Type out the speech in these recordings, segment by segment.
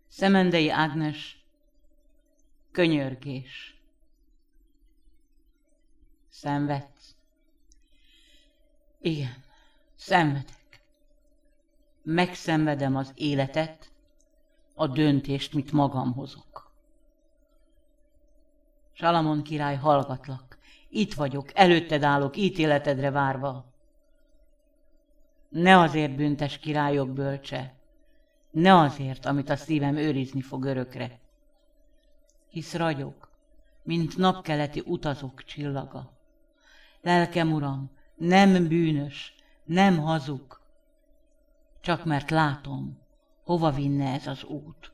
Szemendei Ágnes, könyörgés. Szenvedsz? Igen, szenvedek. Megszenvedem az életet, a döntést, mit magam hozok. Salamon király, hallgatlak. Itt vagyok, előtted állok, ítéletedre várva. Ne azért büntes királyok bölcse, ne azért, amit a szívem őrizni fog örökre. Hisz ragyog, mint napkeleti utazók csillaga. Lelkem, uram, nem bűnös, nem hazug, csak mert látom, hova vinne ez az út.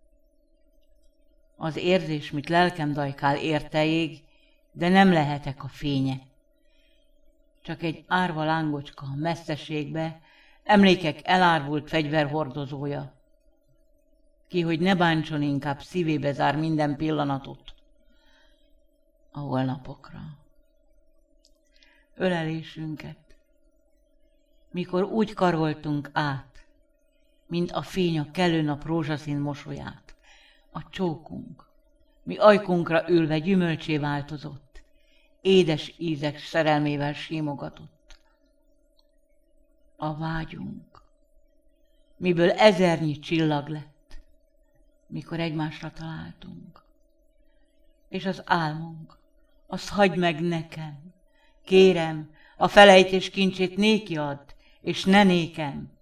Az érzés, mit lelkem dajkál, érteig, de nem lehetek a fénye. Csak egy árva lángocska a messzeségbe, emlékek elárvult fegyverhordozója. Ki, hogy ne bántson, inkább szívébe zár minden pillanatot a holnapokra. Ölelésünket, mikor úgy karoltunk át, mint a fény a kelő nap rózsaszín mosolyát, a csókunk, mi ajkunkra ülve gyümölcsé változott, édes ízek szerelmével símogatott. A vágyunk, miből ezernyi csillag lett, mikor egymásra találtunk. És az álmunk, azt hagyd meg nekem, kérem, a felejtés kincsét néki add, és ne nékem.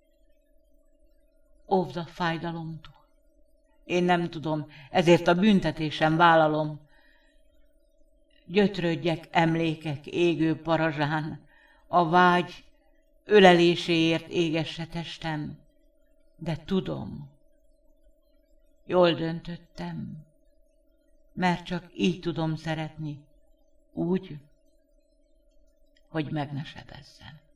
Óvd a fájdalomtól. Én nem tudom, ezért a büntetésem vállalom. Gyötrődjek emlékek égő parazsán, a vágy öleléséért égesse testem, de tudom, jól döntöttem, mert csak így tudom szeretni, úgy, hogy meg ne sebezzen.